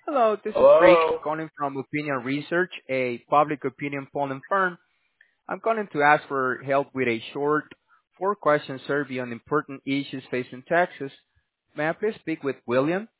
Hello, this is Rick Hello. calling from Opinion Research, a public opinion polling firm. I'm calling to ask for help with a short four-question survey on important issues facing Texas. May I please speak with William?